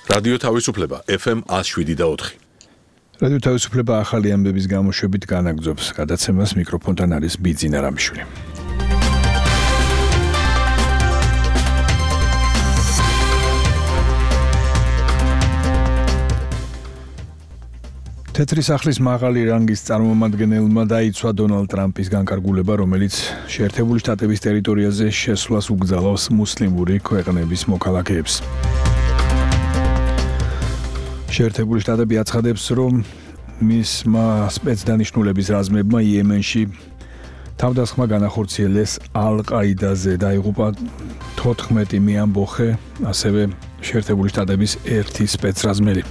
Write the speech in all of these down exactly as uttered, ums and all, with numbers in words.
რადიო თავისუფლება ეფ ემ one oh seven და four. რადიო თავისუფლება ახალი ამბების გამოშვებით განაგრძობს გადაცემას მიკროფონთან არის ბიძინა რამიშვილი. თეთრი სახლის მაღალი რანგის წარმომადგენელმა დაიცვა დონალდ ტრამპის განკარგულება, რომელიც შეერთებული შტატების ტერიტორიაზე შესვლას უგზავნოს მუსლიმური ქვეყნების მოქალაქეებს. შეერთებული შტატები აცხადებს, რომ მისმა სპეცდანიშნულების რაზმებმა იემენში თავდასხმა განახორციელეს ალ-ყაიდაზე, დაიღუპა თოთხმეტი მეამბოხე, ასევე შეერთებული შტატების ერთი სპეცრაზმელი.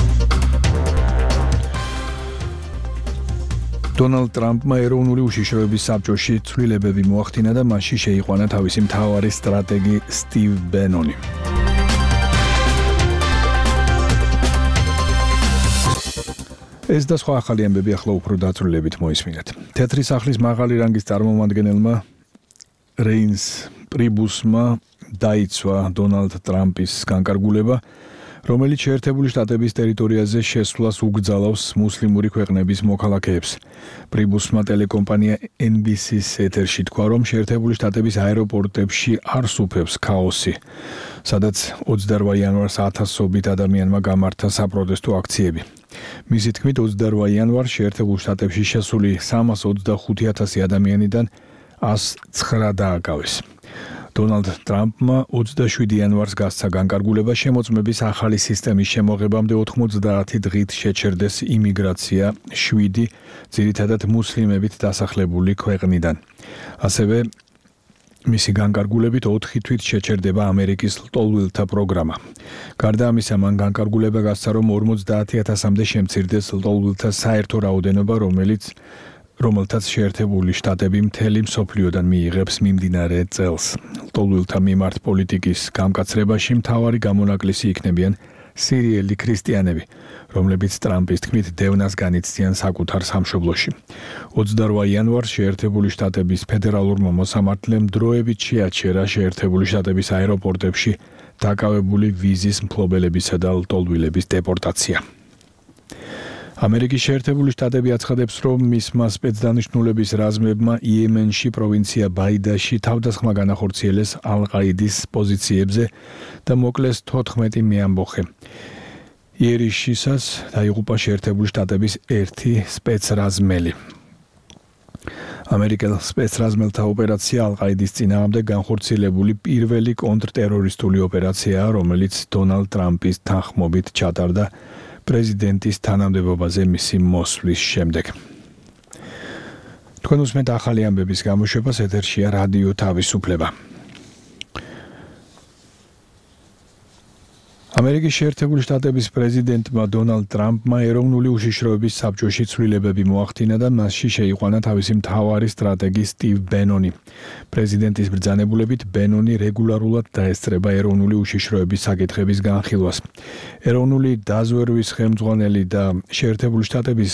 დონალდ ტრამპმა ეროვნული უშიშროების საბჭოში ცვლილებები მოახდინა და მასში შეიყვანა თავისი მთავარი სტრატეგი სტივ ბენონი. ეს და სხვა ახალი ამბები ახლა უფრო დაწვრილებით მოისმინეთ. თეთრი სახლის მაღალი რანგის წარმომადგენელმა რეინს პრიბუსმა დაიცვა დონალდ ტრამპის განკარგულება, რომელიც შეერთებული შტატების ტერიტორიაზე შესვლას უგზავნოს მუსლიმური ქვეყნების მოქალაქეებს. პრიბუსმა ტელეკომპანია ენ ბი სი-ს ეთერში თქვა, რომ შეერთებული შტატების აეროპორტებში არ სუფევს ქაოსი, სადაც ოცდაორ იანვარს ათასობით ადამიანმა გამართა საპროტესტო აქციები. მისი თქმით, ოცდაორ იანვარს შეერთებულ შტატებში შესული სამას ოცდახუთი ათასი ადამიანიდან ას ცხრა დააკავეს. დონალდ ტრამპმა ოცდაშვიდი იანვარს გასცა განკარგულება, შემოწმების ახალი სისტემის შემოღებამდე ოთხმოცდაათი დღით შეჩერდეს იმიგრაცია შვიდი ძირითადად მუსლიმებით დასახლებული ქვეყნიდან. ასევე მისი განკარგულებით ოთხი თვით შეჩერდება ამერიკის ლტოლვილთა პროგრამა. გარდა ამისა, მან განკარგულება გასცა, რომ ორმოცდაათი ათასამდე შემცირდეს ლტოლვილთა საერთო რაოდენობა, რომელიც რომელთაც შეერთებული შტატები მთელი მსოფლიოდან მიიღებს მიმდინარე წელს. ლტოლვილთა მიმართ პოლიტიკის გამკაცრებაში მთავარი გამონაკლისი იქნებიან სირიელი ქრისტიანები, რომლებიც ტრამპის თქმით დევნას განიცდიან საკუთარ სამშობლოში. ოცდაორ იანვარს შეერთებული შტატების ფედერალურმა მოსამართლემ დროებით შეაჩერა შეერთებული შტატების აეროპორტებში დაკავებული ვიზის მფლობელებისა და ლტოლვილების დეპორტაცია. ამერიკის შეერთებული შტატები აცხადებს, რომ მისმა სპეცდანიშნულების რაზმებმა იემენში პროვინცია ბაიდაში თავდასხმა განახორციელეს ალ-ყაიდის პოზიციებზე და მოკლეს თოთხმეტი მეამბოხე. იერიშისას დაიღუპა შეერთებული შტატების ერთი სპეცრაზმელი. ამერიკელ სპეცრაზმელთა ოპერაცია ალ-ყაიდის წინააღმდეგ განხორციელებული პირველი კონტრტერორისტული ოპერაციაა, რომელიც დონალდ ტრამპის თანხმობით ჩატარდა პრეზიდენტის თანამდებობაზე მისი მოსვლის შემდეგ. თქვენ უსმენთ ახალი ამბების გამოშვებას, ეთერშია რადიო თავისუფლება. ამერიკის შეერთებული შტატების პრეზიდენტმა დონალდ ტრამპმა ეროვნული უშიშროების საბჭოში ცვლილებები მოახდინა და მასში შეიყვანა თავისი მთავარი სტრატეგი სტივ ბენონი. პრეზიდენტის ბრძანებულებით ბენონი რეგულარულად დაესწრება ეროვნული უშიშროების საკითხების განხილვას. ეროვნული დაზვერვის ხელმძღვანელი და შეერთებული შტატების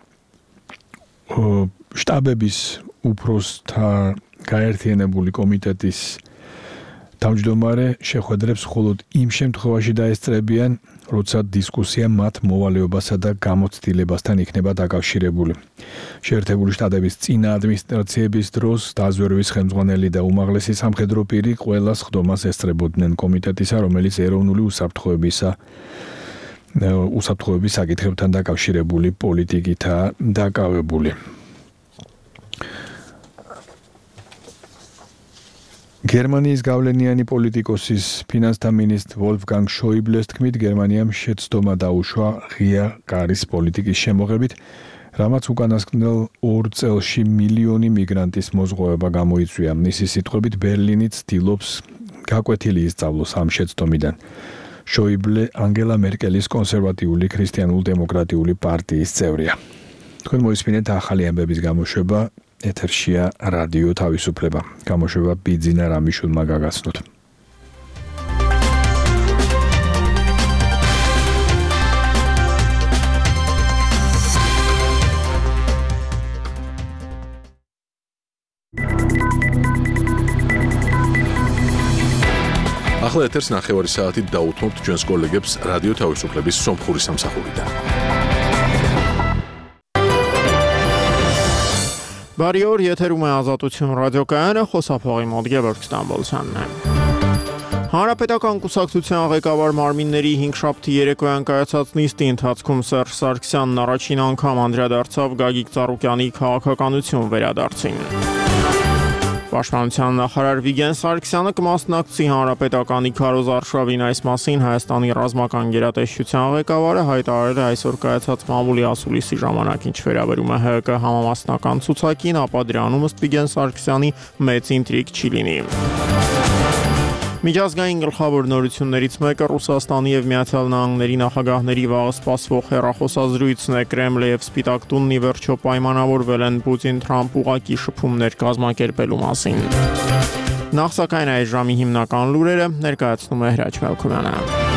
შტაბების უფროსთა გაერთიანებული კომიტეტის თავმჯდომარე შეხვედრებს მხოლოდ იმ შემთხვევაში დაესწრებიან, როცა დისკუსია მათ მოვალეობასა და გამოცდილებასთან იქნება დაკავშირებული. შეერთებული შტატების წინა ადმინისტრაციების დროს დაზვერვის ხელმძღვანელი და უმაღლესი სამხედრო პირი ყველა სხდომას ესწრებოდნენ კომიტეტისა, რომელიც ეროვნული უსაფრთხოებისა უსაფრთხოების საკითხებთან დაკავშირებული პოლიტიკითაა დაკავებული. გერმანიის გავლენიანი პოლიტიკოსის ფინანსთა მინისტრ ვოლფგანგ შოიბლეს თქმით, გერმანიამ შეცდომა დაუშვა ღია კარის პოლიტიკის შემოღებით, რამაც უკანასკნელ ორ წელში მილიონი მიგრანტის მოზღვავება გამოიწვია. მისი სიტყვებით, ბერლინი ცდილობს გაკვეთილი ისწავლოს ამ შეცდომიდან. შოიბლე ანგელა მერკელის კონსერვატიული ქრისტიანულ-დემოკრატიული პარტიის წევრია. თქვენ მოისმინეთ ახალი ამბების გამოშვება, ეთერშია რადიო თავისუფლება. გამოშვება ბიძინა რამიშვილმა გაგაცნოთ. ახლა ეთერს ნახევარი საათით დაუთმობთ ჩვენს კოლეგებს რადიო თავისუფლების სომხური სამსახურიდან. Բարի օր, եթերում է Ազատություն ռադիոկայանը, խոսափողի մոտ Գևորգ Ստամբոլցյանն է։ Հանրապետական կուսակցության ղեկավար մարմինների հինգշաբթի երեկոյան կայացած նիստի ընթացքում Սերժ Սարգսյանն առաջին անգամ անդրադարձավ Գագիկ Ծառուկյանի քաղաքականություն վերադարձին։ Պաշտպանության նախարար Վիգեն Սարգսյանը կմասնակցի Հանրապետականի Քարոզ Արշավին, այս մասին Հայաստանի ռազմական գերատեսչության ղեկավարը հայտարարել է այսօր կայացած մամուլի ասուլիսի ժամանակ, ինչ վերաբերում է ՀՀԿ համամասնական ցուցակին, ապա դրանում ըստ Վիգեն Սարգսյանի մեծ ինտրիգ չի լինի։ Միջազգային գլխավոր նորություններից մեկը Ռուսաստանի եւ Միացյալ Նահանգների նախագահների վաղը սպասվող հեռախոսազրույցն է։ Կրեմլը եւ Սպիտակ տունն ի վերջո պայմանավորվել են Պուտին-Թրամփ ուղղակի շփումներ կազմակերպելու մասին։ Նախ սակայն այս ժամի հիմնական լուրերը ներկայացնում է Հրաչ Մելքումյանը։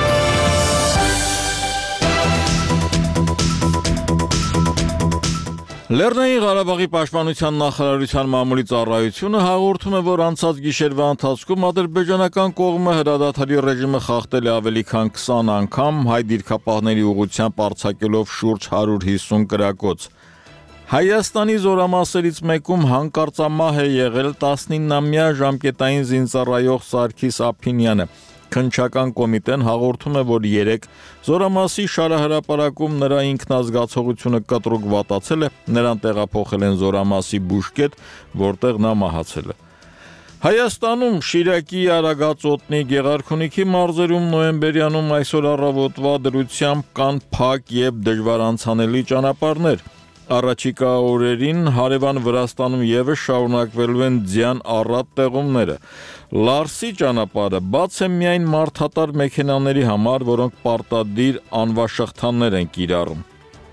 Լեռնային Ղարաբաղի պաշտպանության նախարարության մամուլի ծառայությունը հաղորդում է, որ անցած գիշերվա ընթացքում ադրբեջանական կողմը հրադադարի ռեժիմը խախտել է ավելի քան քսան անգամ, հայ դիրքապահների ուղղությամբ արձակելով շուրջ հարյուր հիսուն կրակոց։ Հայաստանի զորամասերից մեկում հանկարծամահ է եղել տասնինամյա ժամկետային զինծառայող Սարգիս Ափինյանը։ Քննչական կոմիտեն հաղորդում է, որ երեք զորամասի շարահրապարակում նրա ինքնազգացողությունը կտրուկ վատացել է, նրան տեղափոխել են զորամասի բուժկետ, որտեղ նա մահացել է։ Հայաստանում Շիրակի, Արագածոտնի, Գեղարքունիքի մարզերում նոյեմբերյանում այսօր առավոտվա դրությամբ կան փակ եւ դժվար անցանելի ճանապարհներ։ Առաջիկա օրերին հարևան Վրաստանում ևս շարունակվելու են ձյան առատ տեղումները։ Լարսի ճանապարհը բաց է միայն մարդատար մեքենաների համար, որոնք պարտադիր անվաշղթաներ են կիրառում։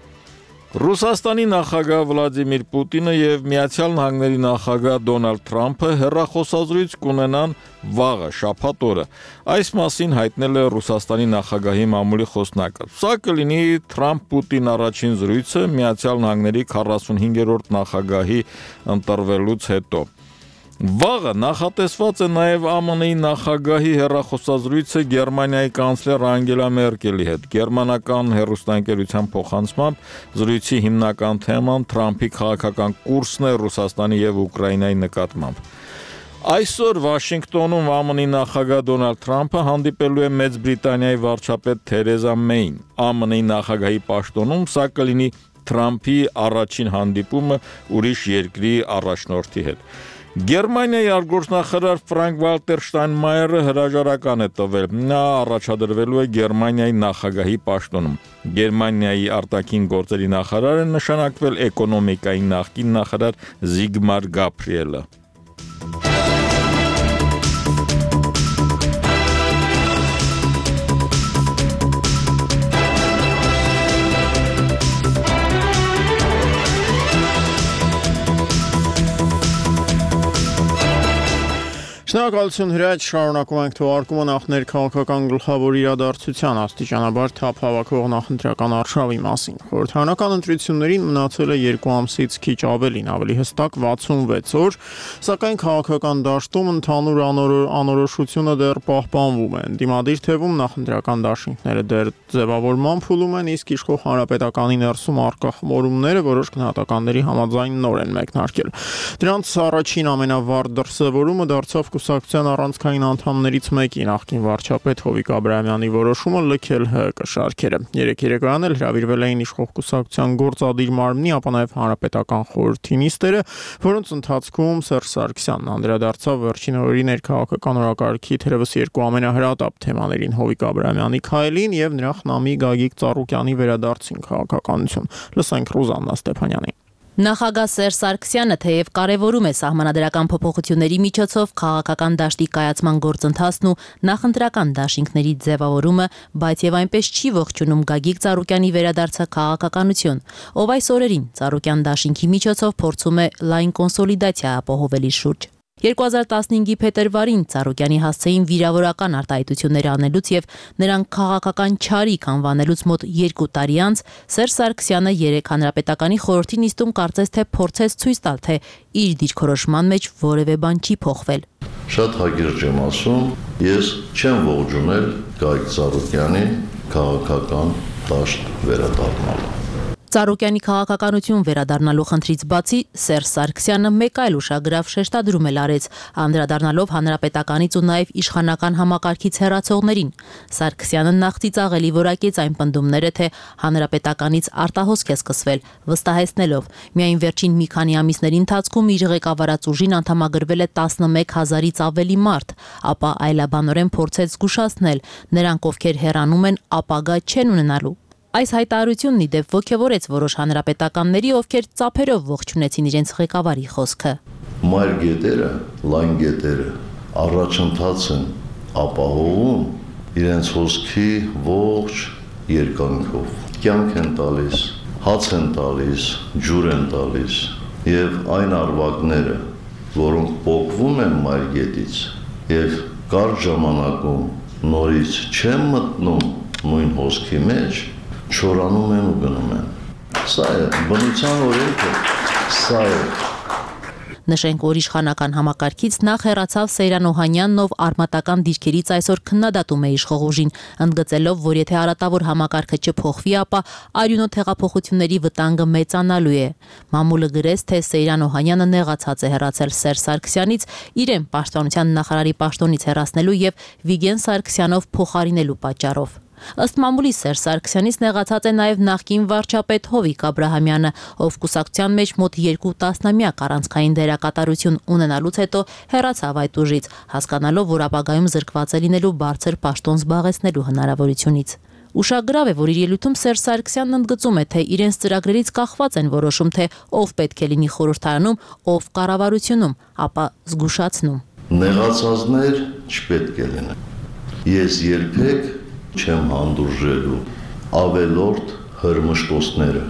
Ռուսաստանի նախագահ Վլադիմիր Պուտինը եւ Միացյալ Նահանգների նախագահ Դոնալդ Թրամփը հեռախոսազրույց կունենան վաղը, շաբաթ օրը։ Այս մասին հայտնել է Ռուսաստանի նախագահի մամուլի խոսնակը։ Սա կլինի Թրամփ-Պուտին առաջին զրույցը Միացյալ Նահանգների քառասունհինգերորդ նախագահի ընտրվելուց հետո։ Վաղը նախատեսված է նաև ԱՄՆ-ի նախագահի հեռախոսազրույցը Գերմանիայի կանցլեր Անգելա Մերկելի հետ։ Գերմանական հեռուստաընկերության փոխանցմամբ զրույցի հիմնական թեման Թրամփի քաղաքական կուրսն է Ռուսաստանի եւ Ուկրաինայի նկատմամբ։ Այսօր Վաշինգտոնում ԱՄՆ-ի նախագահ Դոնալդ Թրամփը հանդիպելու է Մեծ Բրիտանիայի վարչապետ Թերեզա Մեյին։ ԱՄՆ-ի նախագահի պաշտոնում սա կլինի Թրամփի առաջին հանդիպումը ուրիշ երկրի առաջնորդի հետ։ Գերմանիայի արտգործնախարար Ֆրանկ Վալտեր Շտայնմայերը հրաժարական է տվել։ Նա առաջադրվելու է Գերմանիայի նախագահի պաշտոնում։ Գերմանիայի արտաքին գործերի նախարար է նշանակվել էկոնոմիկայի նախկին նախարար Զիգմար Գաբրիելը։ Շնորհակալություն Հրաչ, շարունակում ենք թողարկումը նախ ներքաղաքական գլխավոր իրադարձության աստիճանաբար թափ հավաքող նախընտրական արշավի մասին։ Խորհրդարանական ընտրություններին մնացել է երկու ամսից քիչ ավելին, ավելի հստակ վաթսունվեց օր, սակայն քաղաքական դաշտում ընդհանուր անորոշությունը դեռ պահպանվում է։ Ընդդիմադիր թևում նախընտրական դաշինքները դեռ ձևավորման փուլում են, իսկ իշխող հանրապետականի ներսում առկա խմորումները որոշ գնահատականների համաձայն նոր են մեկնարկել։ Դրանց առաջին ամենավառ դրսևորումը դարձավ կուսակցության առանցքային անդամներից մեկի նախկին վարչապետ Հովիկ Աբրահամյանի որոշումը լքել ՀՀԿ շարքերը։ Երեք երեկոյան էլ հրավիրվել էին իշխող կուսակցության գործադիր մարմնի, ապա նաև հանրապետական խորհրդի նիստերը, որոնց ընթացքում Սերժ Սարգսյանն անդրադարձավ վերջին օրերի ներքաղաքական օրակարգի թերևս երկու ամենահրատապ թեմաներին՝ Հովիկ Աբրահամյանի քայլին եւ նրա խնամի Գագիկ Ծառուկյանի վերադարձին քաղաքականություն։ Լսենք Ռուզաննա Ստեփանյանին։ Նախագահ Սերժ Սարգսյանը թեև կարևորում է սահմանադրական փոփոխությունների միջոցով քաղաքական դաշտի կայացման գործընթացն ու նախընտրական դաշինքների ձևավորումը, բայց եւ այնպես չի ողջունում Գագիկ Ծառուկյանի վերադարձը քաղաքականություն, ով այս օրերին Ծառուկյան դաշինքի միջոցով փորձում է լայն կոնսոլիդացիա ապահովել իր շուրջ։ երկու հազար տասնհինգի փետրվարին Ծառուկյանի հասցեին վիրավորական արտահայտություններ անելուց եւ նրան քաղաքական չարիք անվանելուց մոտ երկու տարի անց Սերժ Սարգսյանը երեք հանրապետականի խորհրդի նիստում կարծես թե փորձեց ցույց տալ, թե իր դիրքորոշման մեջ որևէ բան չի փոխվել։ Շատ հագիրճ եմ ասում, ես չեմ ողջունել Գագիկ Ծառուկյանի քաղաքական դաշտ վերադառնալը։ Ծառուկյանի քաղաքականություն վերադառնալու խնդրից բացի Սերժ Սարգսյանը մեկ այլ ուշագրավ շեշտադրում էլ արեց, անդրադառնալով հանրապետականից ու նաև իշխանական համակարգից հեռացողներին։ Սարգսյանը նախ ծիծաղելի որակեց այն պնդումները, թե հանրապետականից արտահոսք է սկսվել, վստահեցնելով, միայն վերջին մի քանի ամիսների ընթացքում իր ղեկավարած ուժին անդամագրվել է տասնմեկ հազարից ավելի մարդ, ապա այլաբանորեն փորձեց զգուշացնել, նրանք ովքեր հեռանում են, ապագա չեն ունենալու։ Այս հայտարարությունն ի դեպ ոգևորեց որոշ հանրապետականների, ովքեր ծափերով ողջունեցին իրենց ղեկավարի խոսքը։ Մայր գետերը, լայն գետերը առաջընթաց են ապահովում իրենց հոսքի ողջ երկայնքով։ Կյանք են տալիս, հաց են տալիս, ջուր են տալիս եւ այն արվակները, որոնք պոկվում են մայր գետից եւ կարճ ժամանակում նորից չեն մտնում նույն հոսքի մեջ, չորանում են ու գնում են։ Սա է բնության օրենքը, սա է։ Նշենք, որ իշխանական համակարգից նախ հեռացավ Սեյրան Օհանյանն, ով արմատական դիրքերից այսօր քննադատում է իշխող ուժին, ընդգծելով, որ եթե արատավոր համակարգը չփոխվի, ապա արյունոտ հեղափոխությունների վտանգը մեծանալու է։ Մամուլը գրեց, թե Սեյրան Օհանյանը նեղացած է հեռացել Սերժ Սարգսյանից, իրեն պաշտպանության նախարարի պաշտոնից հեռացնելու եւ Վիգեն Սարգսյանով փոխարինելու պատճառով։ Ըստ մամուլի Սերժ Սարգսյանից նեղացած է նաև նախկին վարչապետ Հովիկ Աբրահամյանը, ով կուսակցության մեջ մոտ երկու տասնամյակ առանցքային դերակատարություն ունենալուց հետո հեռացավ այդ ուժից, հասկանալով, որ ապագայում զրկված է լինելու բարձր պաշտոն զբաղեցնելու հնարավորությունից։ Ուշագրավ է, որ իր ելույթում Սերժ Սարգսյանն ընդգծում է, թե իրենց ծրագրերից կախված են որոշում, թե ով պետք է լինի խորհրդարանում, ով կառավարությունում, ապա զգուշացնում։ Նեղացածներ չպետք է լինեն։ Ես երբեք չեմ հանդուրժելու ավելորդ հրմշտոցները։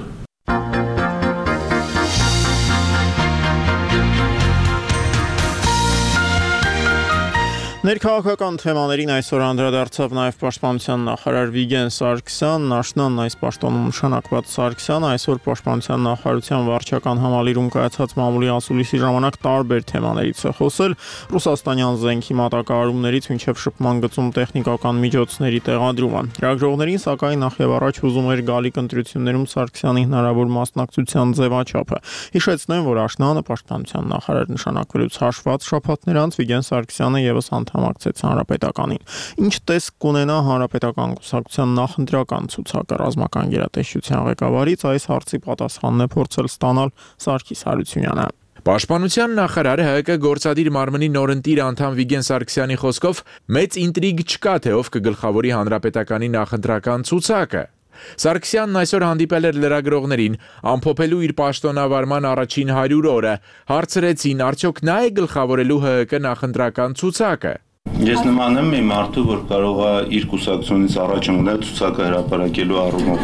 Ներքաղաքական թեմաներին այսօր անդրադարձավ նաև պաշտպանության նախարար Վիգեն Սարգսյանն, աշնանն այս պաշտոնում նշանակված Սարգսյանը այսօր պաշտպանության նախարարության վարչական համալիրում կայացած մամուլի ասուլիսի ժամանակ տարբեր թեմաներից է խոսել, ռուսաստանյան զենքի մատակարարումներից մինչև շփման գծում տեխնիկական միջոցների տեղադրումը։ Լրագրողներին սակայն նախ եւ առաջ ուզում էր գալիք ընտրություններում Սարգսյանի հնարավոր մասնակցության ձևաչափը։ Հիշեցնեմ, որ աշնանը պաշտպանության նախարար նշանակվելուց հաշված շաբաթներ անց Վիգեն Սարգսյանը եւս համակցեց հանրապետականին։ Ինչ տեսք կունենա հանրապետական կուսակցության նախընտրական ցուցակը ռազմական գերատեսչության ղեկավարից, այս հարցի պատասխանն է փորձել ստանալ Սարգիս Հարությունյանը։ Պաշտպանության նախարարը ՀՀԿ գործադիր մարմնի նորընտիր անդամ Վիգեն Սարգսյանի խոսքով մեծ ինտրիգ չկա, թե ով կգլխավորի հանրապետականի նախընտրական ցուցակը։ Սարգսյանն այսօր հանդիպել էր լրագրողներին, ամփոփելու իր պաշտոնավարման առաջին հարյուր օրը, հարցրեցին, արդյոք նա է գլխավորելու ՀՀԿ նախընտրական ցուցակը։ Ես նման եմ մի մարդու, որ կարող է իր կուսակցությունից առաջ ընկնել ցուցակը հրապարակելու առումով։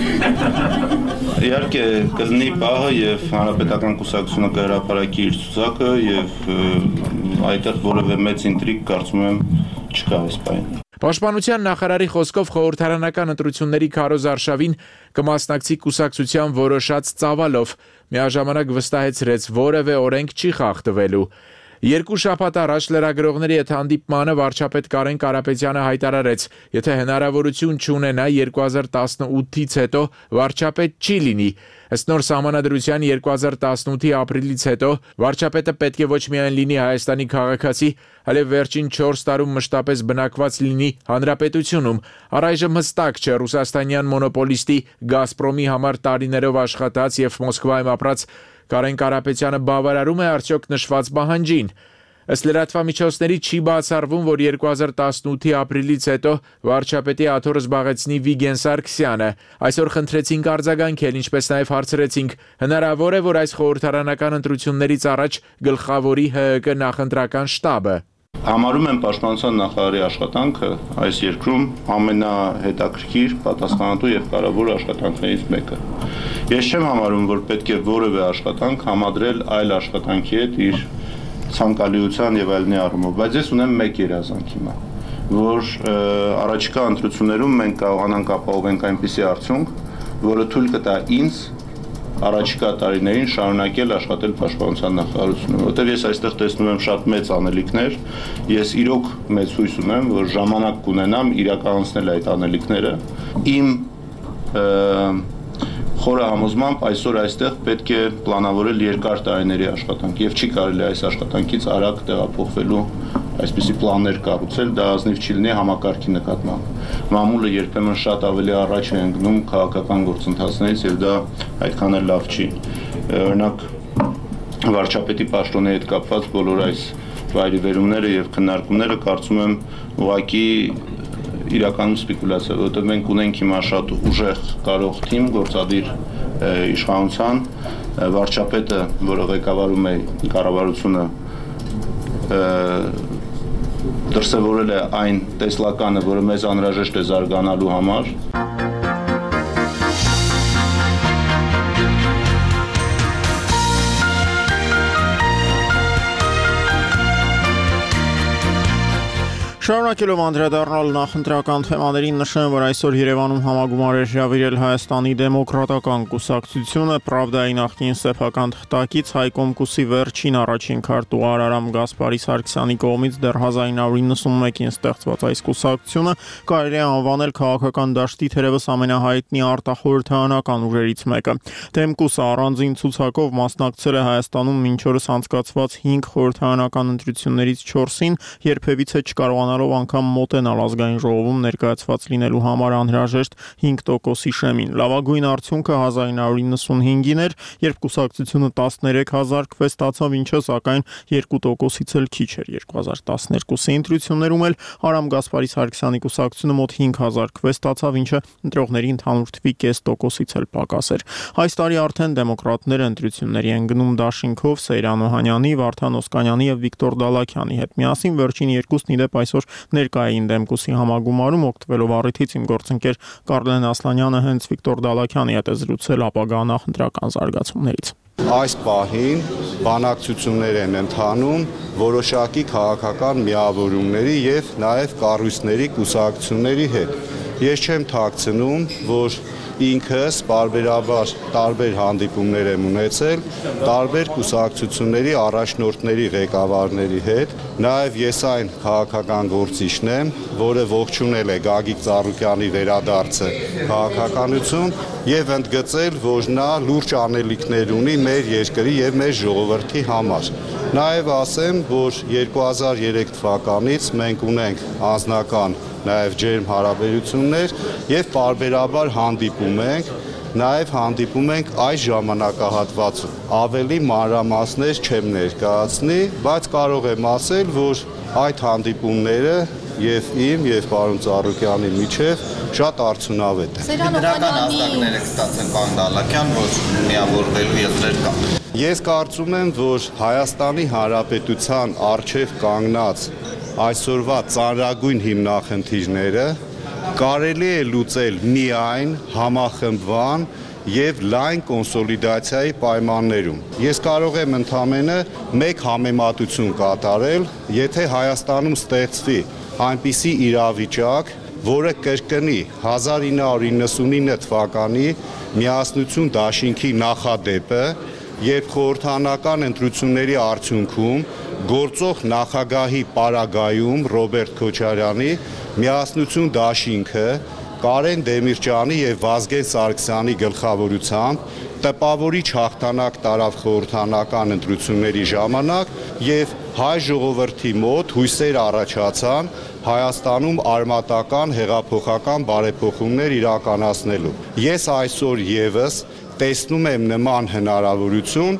Իհարկե կլինի պահը եւ հանրապետական կուսակցությունը կհրապարակի իր ցուցակը եւ այդտեղ որևէ մեծ ինտրիգ կարծում եմ չկա այս պահին։ Պաշտպանության նախարարի խոսքով խորհրդարանական ընտրությունների քարոզարշավին կմասնակցի կուսակցության որոշած ծավալով, միաժամանակ վստահեցրեց, որևէ օրենք չի խախտվելու։ Երկու շաբաթ առաջ լրագրողների հետ հանդիպմանը վարչապետ Կարեն Կարապետյանը հայտարարեց, եթե հնարավորություն չունենա երկու հազար տասնութից հետո վարչապետ չի լինի։ Ըստ նոր սահմանադրության երկու հազար տասնութի ապրիլից հետո վարչապետը պետք է ոչ միայն լինի Հայաստանի քաղաքացի, այլև վերջին չորս տարում մշտապես բնակված լինի հանրապետությունում։ Առայժմ հստակ չէ ռուսաստանյան մոնոպոլիստի Գազպրոմի համար տարիներով աշխատած եւ Մոսկվայում ապրած Կարեն Կարապետյանը բավարարում է արդյոք նշված պահանջին։ Ըստ լրատվամիջոցների չի բացառվում, որ երկու հազար տասնութի ապրիլից հետո վարչապետի աթոռը զբաղեցնի Վիգեն Սարգսյանը։ Այսօր խնդրեցինք արձագանքել, ինչպես նաև հարցրեցինք, հնարավոր է, որ այս խորհրդարանական ընտրություններից առաջ գլխավորի ՀՀԿ նախընտրական շտաբը։ Համարում եմ պաշտպանության նախարարի աշխատանքը այս երկրում ամենահետաքրքիր, պատասխանատու եւ կարևոր աշխատանքներից մեկը։ Ես չեմ համարում, որ պետք է որևէ աշխատանք համադրել այլ աշխատանքի հետ իր ցանկալիության եւ այլնի առումով, բայց ես ունեմ մեկ երազանք հիմա, որ առաջիկա ընտրություններում մենք կարողանանք ապահովենք այնպիսի արդյունք, որը թույլ կտա ինձ առաջիկա տարիներին շարունակել աշխատել պաշտպանության նախարարությունում, որտեղ ես այստեղ տեսնում եմ շատ մեծ անելիքներ, ես իրոք մեծ հույս ունեմ, որ ժամանակ կունենամ իրականացնել այդ անելիքները։ Իմ խորը համոզմամբ այսօր այստեղ պետք է պլանավորել երկար տարիների աշխատանք եւ չի կարելի այս աշխատանքից արագ տեղափոխվելու այսպիսի պլաններ կառուցել, դա ազնիվ չի լինի համակարգի նկատմամբ։ Մամուլը երբեմն շատ ավելի առաջ է ընկնում քաղաքական գործընթացներից եւ դա այդքան էլ լավ չի։ Օրինակ վարչապետի պաշտոնի հետ կապված բոլոր այս վայրիվերումները եւ քննարկումները կարծում եմ ուղղակի իրականում սպեկուլյացիա, որովհետեւ մենք ունենք հիմա շատ ուժեղ կարող թիմ գործադիր իշխանության, վարչապետը, որը ղեկավարում է կառավարությունը, դրսևորել է այն տեսլականը, որը մեզ անհրաժեշտ է զարգանալու համար։ Շարունակելով անդրադառնալ նախընտրական թեմաներին, նշեմ, որ այսօր Երևանում համագումար էր հրավիրել Հայաստանի դեմոկրատական կուսակցությունը, Պրավդայի նախկին սեփական թղթակից Հայ Կոմկուսի վերջին առաջին քարտուղար Արամ Գասպարի Սարգսյանի կողմից դեռ հազար ինը հարյուր նվաթ ստեղծված այս կուսակցությունը կարելի է անվանել քաղաքական դաշտի թերևս ամենահայտնի արտախորհրդարանական ուժերից մեկը։ Դեմկուսը առանձին ցուցակով մասնակցել է Հայաստանում մինչ օրս անցկացված հինգ խորհրդարանական ընտրություններից չորսին, երբևիցե չկարողանալով անգամ մոտենալ ազգային ժողովում ներկայացված լինելու համար անհրաժեշտ հինգ տոկոսի շեմին։ Լավագույն արդյունքը հազար ինը հարյուր նվաթ էր, երբ կուսակցությունը տասներեք հազար քվե ստացավ, ինչը սակայն երկու տոկոսից էլ քիչ էր։ երկու հազար տասներկուսի ընտրություններում էլ Արամ Գասպարի Սարգսյանի կուսակցությունը մոտ հինգ հազար քվե ստացավ, ինչը ընտրողների ընդհանուր թվի կես տոկոսից էլ պակաս էր։ Այս տարի արդեն դեմոկրատները ընտրությունների են գնում դաշինքով Սեյրան Օհանյանի, Վարդան Օսկանյանի եւ Վիկտոր Դալաքյանի հետ միասին, վերջին երկուսն ի դեպ այսօր ներկա էին Դեմկուսի համագումարում, օգտվելով առիթից իմ գործընկեր Կարլեն Ասլանյանը հենց Վիկտոր Դալաքյանի հետ է զրուցել ապագա նախընտրական զարգացումներից։ Այս պահին բանակցություններ են ընթանում որոշակի քաղաքական միավորումների եւ նաեւ կառույցների կուսակցությունների հետ։ Ես չեմ թաքցնում, որ ինքս բարբերաբար տարբեր հանդիպումներ եմ ունեցել տարբեր կուսակցությունների առաջնորդների ղեկավարների հետ, նաև ես այն քաղաքական գործիչն եմ, որը ողջունել է Գագիկ Ծառուկյանի վերադարձը քաղաքականություն եւ ընդգծել, որ նա լուրջ անելիքներ ունի մեր երկրի եւ մեր ժողովրդի համար։ Նաև ասեմ, որ երկու հազար երեք թվականից մենք ունենք անձնական նաև ջերմ հարաբերություններ եւ պարբերաբար հանդիպում ենք, նաև հանդիպում ենք այս ժամանակահատվածում։ Ավելի մանրամասներ չեմ ներկայացնի, բայց կարող եմ ասել, որ այդ հանդիպումները եւ իմ եւ պարոն Ծառուկյանի միջեւ շատ արդյունավետ է։ Դրական հաստատները կստացեն պարոն Դալաքյան, որ միավորվելու եզրեր կան։ Ես կարծում եմ, որ Հայաստանի Հանրապետության առջև կանգնած այսօրվա ծանրագույն հիմնախնդիրները կարելի է լուծել միայն համախմբման եւ լայն կոնսոլիդացիայի պայմաններում։ Ես կարող եմ ընդամենը մեկ համեմատություն կատարել, եթե Հայաստանում ստեղծվի այնպիսի իրավիճակ, որը կրկնի հազար ինը հարյուր իննսունինը թվականի Միասնություն դաշինքի նախադեպը, երբ խորհրդարանական ընտրությունների արդյունքում գործող նախագահի պարագայում Ռոբերտ Քոչարյանի Միասնություն դաշինքը Կարեն Դեմիրճյանի եւ Վազգեն Սարգսյանի գլխավորությամբ տպավորիչ հաղթանակ տարավ խորհրդարանական ընտրությունների ժամանակ եւ հայ ժողովրդի մոտ հույսեր առաջացան Հայաստանում արմատական հեղափոխական բարեփոխումներ իրականացնելու։ Ես այսօր եւս տեսնում եմ նման հնարավորություն։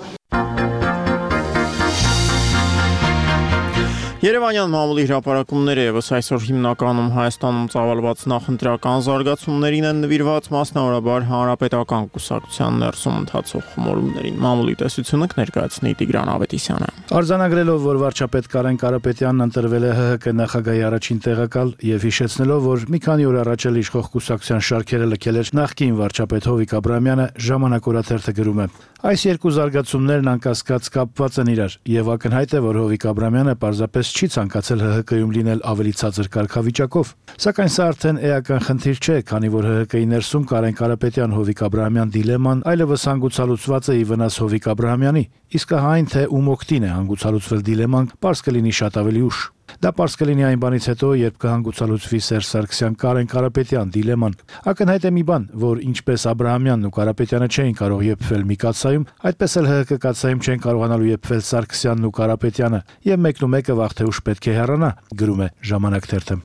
Երևանյան մամուլի հրապարակումները եւս այսօր հիմնականում Հայաստանում ծավալված նախընտրական զարգացումներին են նվիրված, մասնավորաբար հանրապետական կուսակցության ներսում ընթացող խմորումներին։ Մամուլի տեսությունը կներկայացնի Տիգրան Ավետիսյանը։ Արձանագրելով, որ վարչապետ Կարեն Կարապետյանն ընտրվել է ՀՀԿ նախագահի առաջին տեղակալ եւ հիշեցնելով, որ մի քանի օր առաջ էլ իշխող կուսակցության շարքերը լքել էր նախկին վարչապետ Հովիկ Աբրահամյանը, Ժամանակ օրաթերթը գրում է. Այս երկու զարգացումներն անկասկած կապված են իրար եւ ակնհայտ է, որ Հովիկ Աբրահամյանը պարզապես չի ցանկացել Հ Հ Կում լինել ավելի ցածր կարգավիճակով։ Սակայն սա արդեն էական խնդիր չէ, քանի որ Հ Հ Կի ներսում Կարեն Կարապետյան Հովիկ Աբրահամյան դիլեման այլևս հանգուցալուծված է ի վնաս Հովիկ Աբրահամյանի, իսկ հայն թե ում օգտին է հանգուցալուծվել դիլեման, պարզ կլինի շատ ավելի ուշ։ Դա պարզ կլինի այն բանից հետո, երբ կհանգուցալուծվի Սերժ Սարգսյան Կարեն Կարապետյան դիլեման։ Ակնհայտ է մի բան, որ ինչպես Աբրահամյանն ու Կարապետյանը չէին կարող եփվել մի կաթսայում, այդպես էլ Հ Հ Կ կաթսայում չեն կարողանալու եփվել Սարգսյանն ու Կարապետյանը, եւ մեկն ու մեկը վաղ թե ուշ պետք է հեռանա, գրում է Ժամանակ թերթը։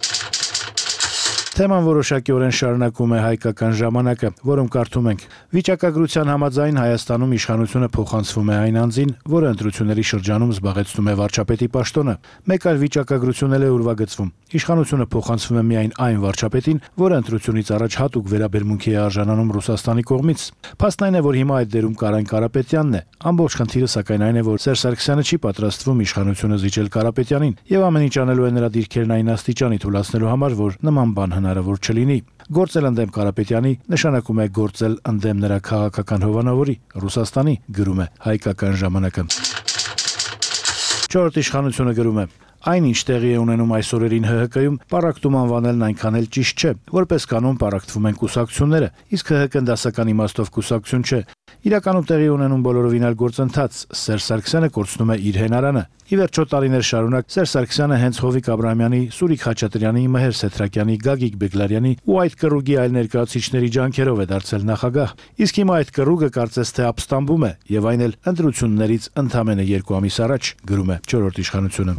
Թեման որոշակիորեն շարունակում է Հայկական ժամանակը, որում կարդում ենք. Վիճակագրության համաձայն Հայաստանում իշխանությունը փոխանցվում է այն անձին, որը ընտրությունների շրջանում զբաղեցնում է վարչապետի պաշտոնը։ Մեկ այլ վիճակագրություն էլ է ուրվագծվում. Իշխանությունը փոխանցվում է միայն այն վարչապետին, որը ընտրությունից առաջ հատուկ վերաբերմունքի է արժանանում Ռուսաստանի կողմից։ Փաստն այն է, որ հիմա այդ դերում Կարեն Կարապետյանն է։ Ամբողջ խնդիրը սակայն այն է, որ Սերժ Սարգսյանը չի պատրաստվում իշխանությունը զիջել Կարապետյանին, եւ ամեն ինչ անելու է նրա դիրքերն այն աստիճանի թույլատնելու համար, որ նման բան հնարավոր չլինի։ Գործել ընդդեմ Կարապետյանի նշանակում է գործել ընդդեմ նրա քաղաքական հովանավորի Ռուսաստանի, գրում է Հայկական ժամանակը։ Չորրորդ իշխանությունը գրում է. Այն ինչ տեղի է ունենում այս օրերին Հ Հ Կում, պարակտում անվանելն այնքան էլ ճիշտ չէ, որպես կանոն պարակտվում են կուսակցությունները, իսկ Հ Հ Կն դասական իմաստով կուսակցություն չէ։ Իրականում տեղի ունենում բոլորովին այլ գործընթաց։ Սերժ Սարգսյանը կորցնում է իր հենարանը։ Ի վերջո տարիներ շարունակ Սերժ Սարգսյանը հենց Հովիկ Աբրահամյանի, Սուրիկ Խաչատրյանի, Մհեր Սեթրակյանի, Գագիկ Բեգլարյանի ու այդ կռուգի այլ ներկայացուցիչների ջանքերով է դարձել նախագահ։ Իսկ հիմա այդ կռուգը կարծես թե ապստամբում է, եւ այն էլ ընտրություններից ընդամենը երկու ամիս առաջ, գրում է չորրորդ իշխանությունը։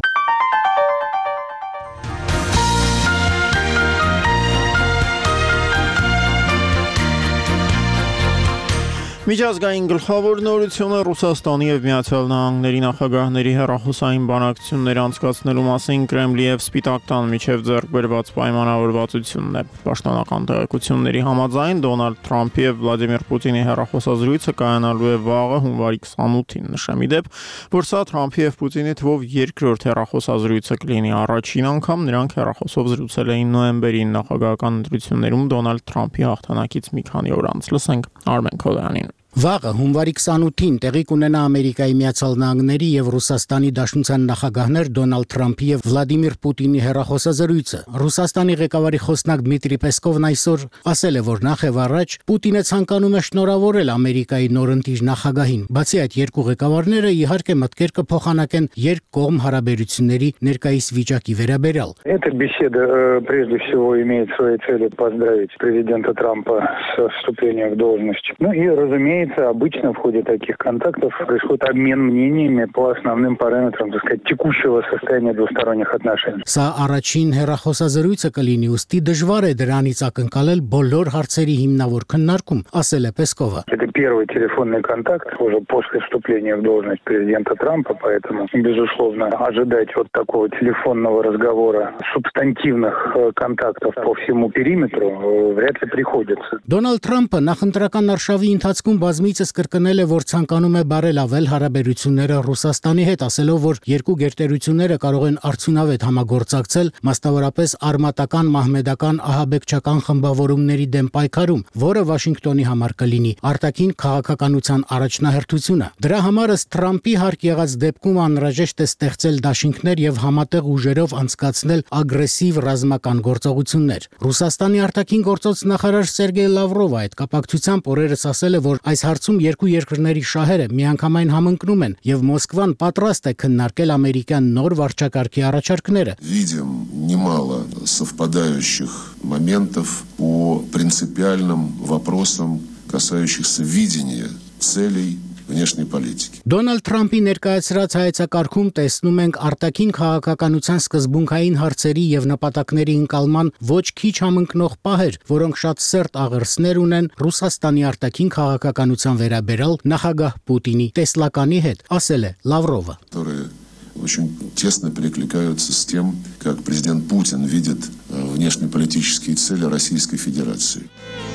Միջազգային գլխավոր նորությունը Ռուսաստանի եւ Միացյալ Նահանգների նախագահների հեռախոսային բանակցություններ անցկացնելու մասին Կրեմլի եւ Սպիտակ տան միջև ձեռք բերված պայմանավորվածությունն է։ Պաշտոնական տեղեկությունների համաձայն Դոնալդ Թրամփի եւ Վլադիմիր Պուտինի հեռախոսազրույցը կայանալու է վաղը հունվարի քսանութին։ Նշեմ ի դեպ, որ սա Թրամփի եւ Պուտինի թվով երկրորդ հեռախոսազրույցը կլինի։ Առաջին անգամ նրանք հեռախոսով զրուցել էին նոյեմբերին նախագահական ընտրություններում Դոնալդ Թրամփի հաղթանակից մի քանի օր անց։ Լսենք Արմեն Քոդյանին։ Վաղը հունվարի քսանութին տեղի կունենա Ամերիկայի Միացյալ Նահանգների եւ Ռուսաստանի Դաշնության նախագահներ Դոնալդ Թրամփի եւ Վլադիմիր Պուտինի հեռախոսազրույցը։ Ռուսաստանի ղեկավարի խոսնակ Դմիտրի Պեսկովն այսօր ասել է, որ նախ եւ առաջ Պուտինը ցանկանում է շնորհավորել Ամերիկայի նորընտիր նախագահին։ Բացի այդ, երկու ղեկավարները իհարկե մտքեր կփոխանակեն երկկողմ հարաբերությունների ներկայիս վիճակի վերաբերյալ։ Эта беседа прежде всего имеет своей целью поздравить президента Трампа с вступлением в должность. Ну и, разумеется, обычно в ходе таких контактов происходит обмен мнениями по основным параметрам, так сказать, текущего состояния двусторонних отношений. Սա առաջին հեռախոսազրույցը կլինի, ուստի դժվար է դրանից ակնկալել բոլոր հարցերի հիմնավոր քննարկում, ասել է Պեսկովը։ Это первый телефонный контакт уже после вступления в должность президента Трампа, поэтому, безусловно, ожидать вот такого телефонного разговора, субстантивных контактов по всему периметру вряд ли приходится. Դոնալդ Թրամփը նախընտրական արշավի ընթացքում բազմիցս կրկնել է, որ ցանկանում է բարելավել հարաբերությունները Ռուսաստանի հետ, ասելով, որ երկու գերտերությունները կարող են արդյունավետ համագործակցել, մասնավորապես արմատական, մահմեդական, ահաբեկչական խմբավորումների դեմ պայքարում, որը Վաշինգտոնի համար կլինի արտաքին քաղաքականության առաջնահերթությունը։ Դրա համար ըստ Թրամփի հարկ եղած դեպքում անհրաժեշտ է ստեղծել դաշինքներ եւ համատեղ ուժերով անցկացնել ագրեսիվ ռազմական գործողություններ։ Ռուսաստանի արտաքին գործոց նախարար Սերգեյ Լավրովը այդ կապակցությամբ օրերս ասել է, որ այս հարցում երկու երկրների շահերը միանգամայն համընկնում են եւ Մոսկվան պատրաստ է քննարկել ամերիկյան նոր վարչակարգի առաջարկները։ Видим немало совпадающих моментов по принципиальным вопросам, касающихся видения целей внешней политики. Դոնալդ Թրամփի ներկայացրած հայեցակարգում տեսնում ենք արտաքին քաղաքականության սկզբունքային հարցերի եւ նպատակների ընկալման ոչ քիչ համընկնող պահեր, որոնք շատ սերտ աղերսներ ունեն Ռուսաստանի արտաքին քաղաքականության վերաբերյալ նախագահ Պուտինի տեսլականի հետ, ասել է Լավրովը։ Которые очень тесно перекликаются с тем, как президент Путин видит внешнеполитические цели Российской Федерации.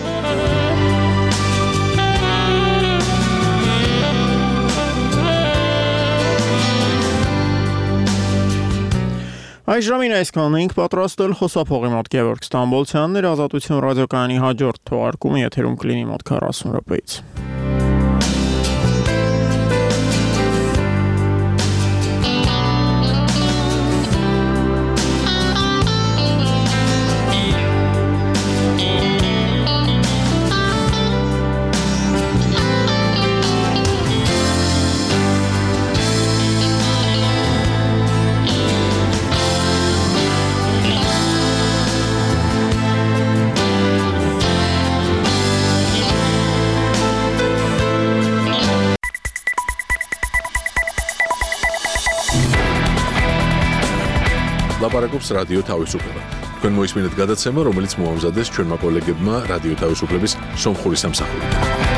Այս ժամին այսքան ենք պատրաստել խոսափողի մոտ Գևորգ Ստամբոլցյանն էր Ազատություն ռադիոկայանի հաջորդ թողարկումը եթերում կլինի մոտ քառասուն րոպեից։ ლაპარაკობს რადიო თავისუფლება. თქვენ მოისმინეთ გადაცემა, რომელიც მოამზადეს ჩვენმა კოლეგებმა რადიო თავისუფლების სომხური სამსახურით.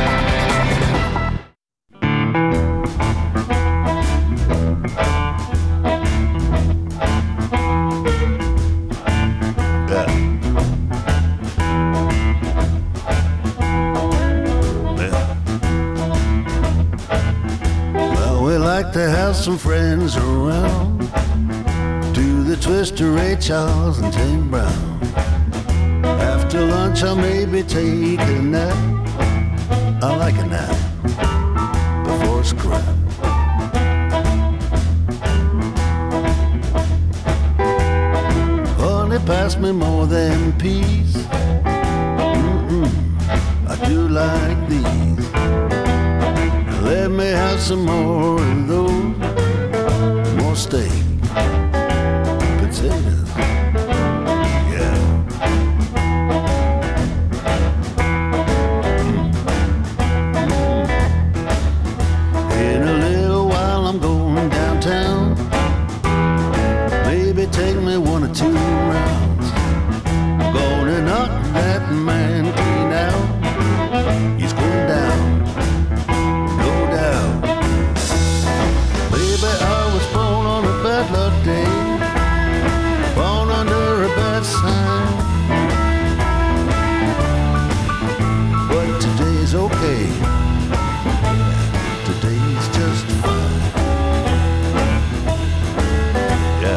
To have some friends around, do the Twister, Ray Charles and Tim Brown. After lunch I maybe take a nap. I like a nap before it's crap. Honey, pass me more than peas. Mm-mm, I do like these. Let me have some more of those. More steak, potatoes, yeah. Mm. In a little while I'm going downtown. Maybe take me one or two rounds. Gonna knock that man clean out. He's going down. Day, born under a bad sign, but today's okay. Today's just fine. Yeah.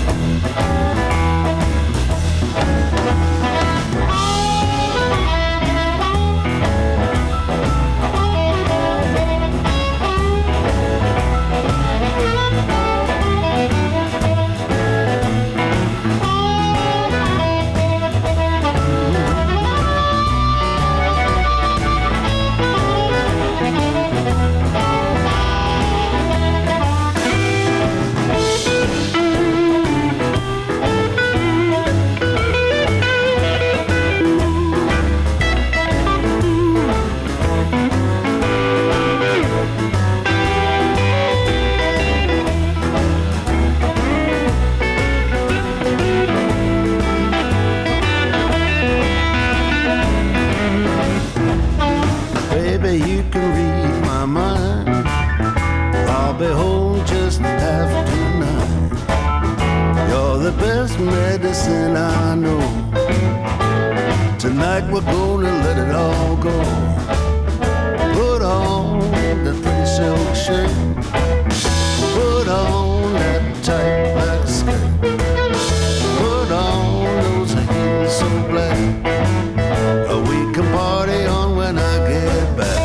Medicine I know. Tonight we're gonna let it all go. Put on the pretty silk shirt. Put on that tight black skirt. Put on those heels so black. We can party on when I get back.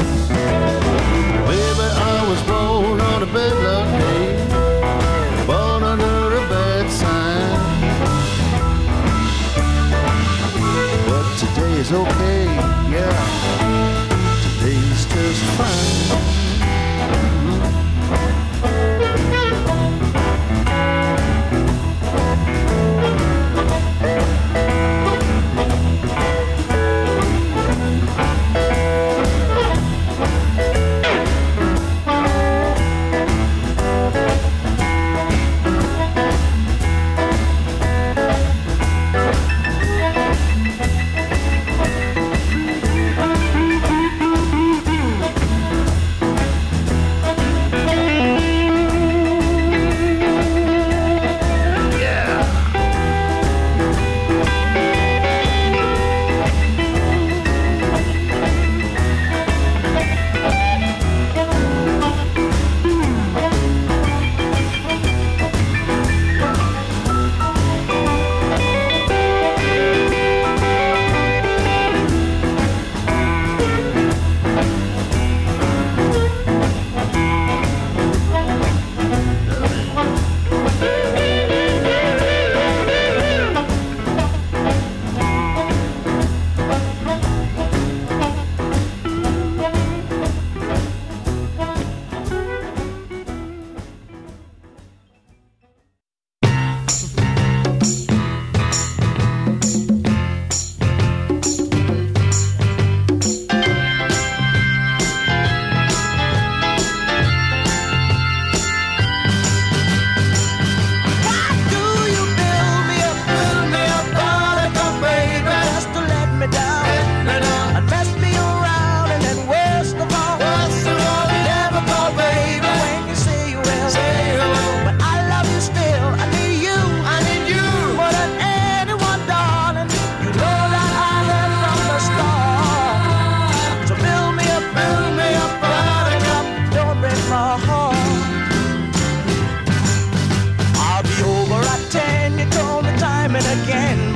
Baby, I was born on a bed luck day. Born under a bad sign. Today's okay, yeah. Today's just fine.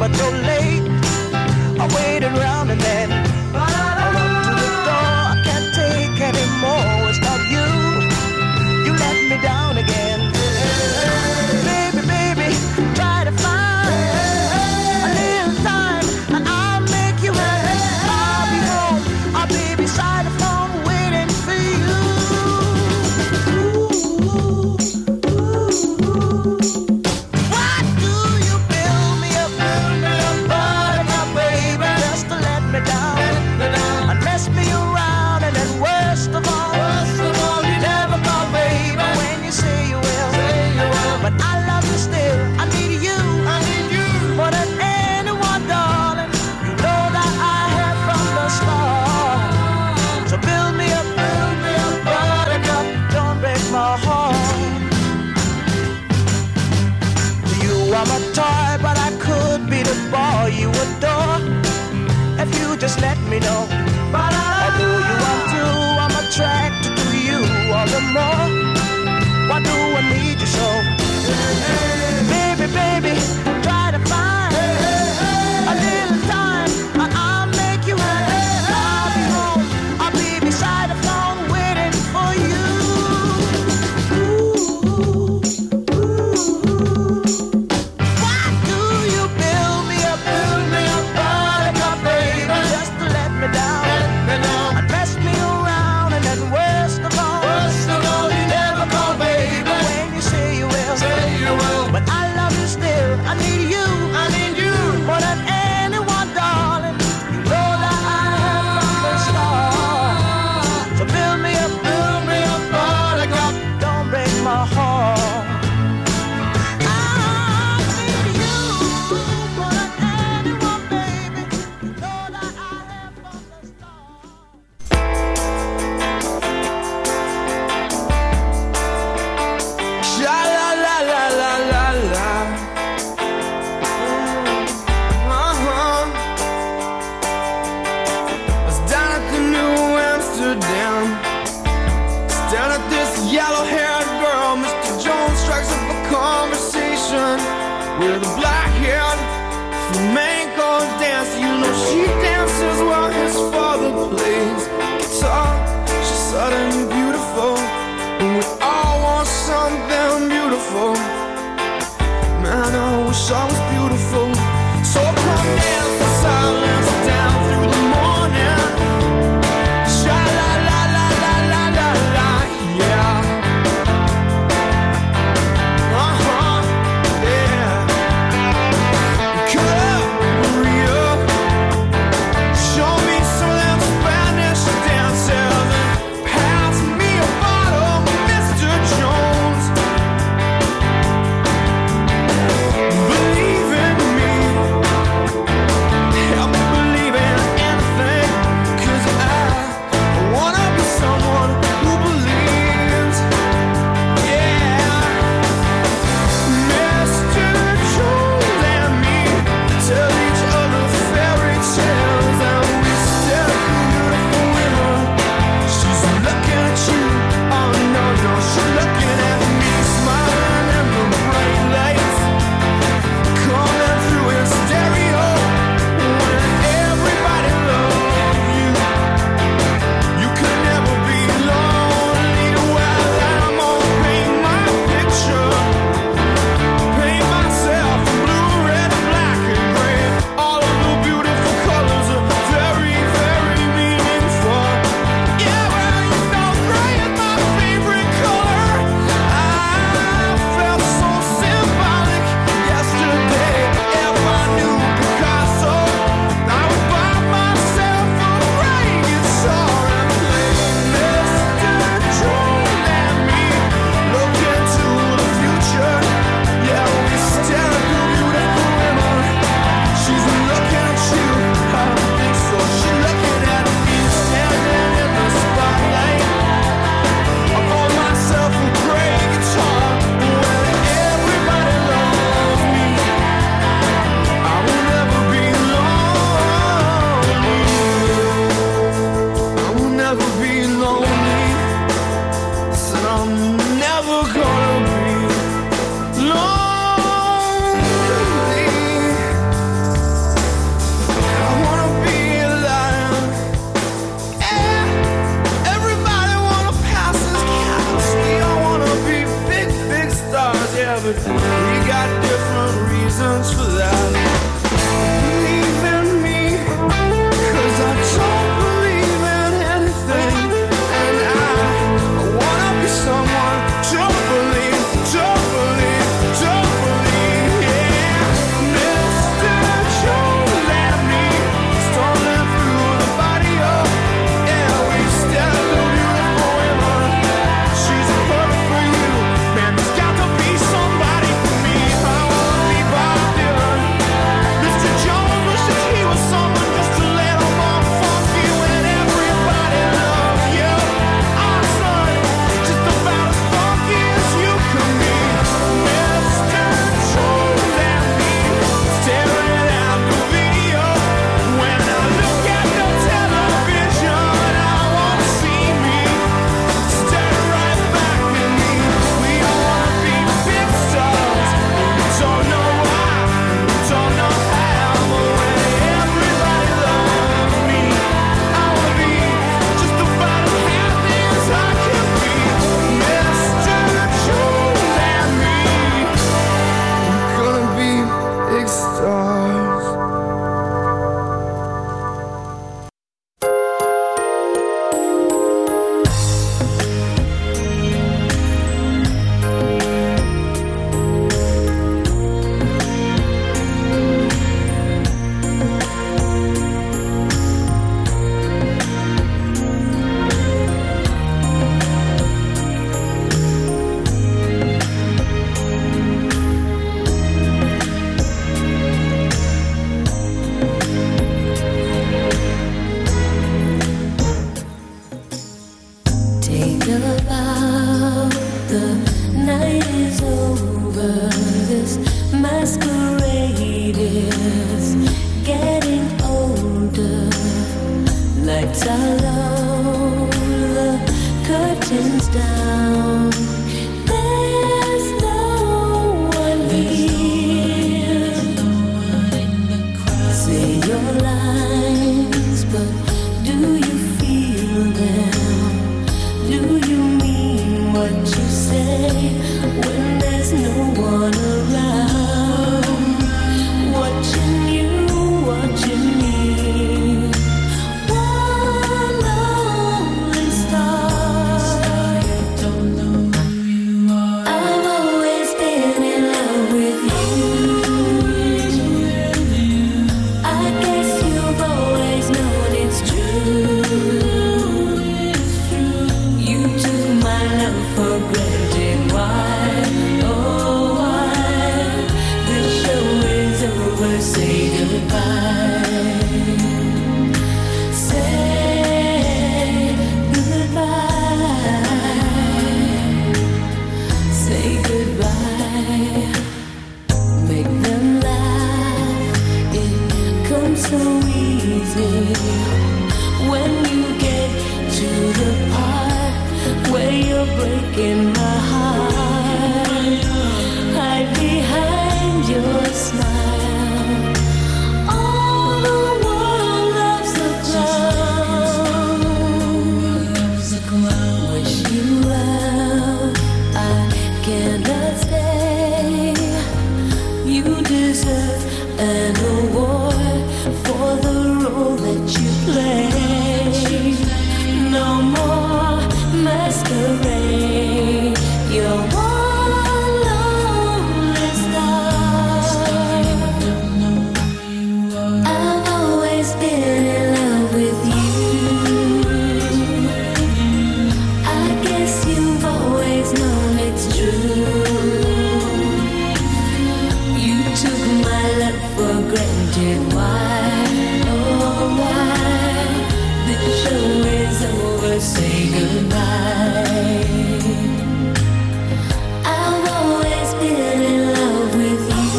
but you're late. I waited around and then I run to the door. I can't take anymore. It's not you. You let me down again. Baby, baby, try to find a little time and I'll make you happy. I'll be home. I'll be beside the phone waiting for you. Why do you build me up, build me up, buttercup, baby, just to let me down and mess me around, and then worst of all, worst of all, you never call, baby, when you say you will, say you will. But I love you still. I need you, I need you more than anyone, darling. You know that I have from the start. So build me up, build me up, buttercup, don't break my heart. You are my toy, but I could be the boy you adore if you just let me know. Although you are too, I'm attracted to you all the more. Why do I need you so? Baby, baby, try to find a little time and I'll make you happy. I'll be home, I'll be beside the phone waiting for you. Why do you build me up, build me up, buttercup, baby, just to let me down and mess me around, and then worst of all, worst of all, you never call, baby, when you say you will, say you will. But I love you still. I need you, I need you more than anyone, darling. You know that I have from the start. So build me up, build me up, buttercup, don't break my heart. I need you more than anyone, baby. You know that I have from the start. Sha la la la la la la. Uh-huh. I was down at the New Amsterdam, staring at this yellow-haired girl. Mister Jones strikes up a conversation with a black-haired flamenco dancer. You know she dances while his father plays guitar. She's suddenly beautiful, and we all want something beautiful. Man, I wish I was beautiful. So come dance the silence down through the morning. Sha la la la la la la la, yeah. Uh-huh, yeah. Cut up, Maria. Show me some of them Spanish dances and pass me a bottle, Mister Jones. Believe in me, got different reasons for that. Believe in me, 'cause I don't believe in anything. And I, I wanna be someone. Don't believe, don't believe, don't believe, yeah. Mister Don't let me stumbling through the body of, yeah, we stand up beautiful women. She's perfect for you, man. There's got to be somebody for me. I wanna be Bob Dylan. Mister Jones wishes he was someone just a little more funky when everybody loves you. I'm son, just about as funky as you can be. Mister Jones and me staring at the video. When I look at the television, I won't see me. Stare right back at me. We all wanna be big stars. Don't know why, don't know how, but when everybody loves me, I wanna be just about as happy as I can be. Mister Jones and me, we're gonna be big stars. Take a bow, the night is over. This masquerade is getting older. Lights are low, the curtains down. There's no one here. Say your lines, but do you feel them? Do you mean what you say when there's no one around? Watching you, watching me. One lonely star. Don't know who you are. I've always been in love with you. I guess you've always known it's true. You took my love for granted. Why? Oh, why? The show is over. Say goodbye. Say goodbye. Say goodbye. Make them laugh. It comes so easy when you get to the part where you're breaking my heart. Hide behind your smile. All the world loves a clown. Wish you well. I cannot stay. You deserve an award for the role that you play. No more masquerade. You're one lonely star. I've always been in love with you. I guess you've always known it's true. You took my love for granted. Why? Oh, why? The show is over. Say goodbye. I've always been in love with you.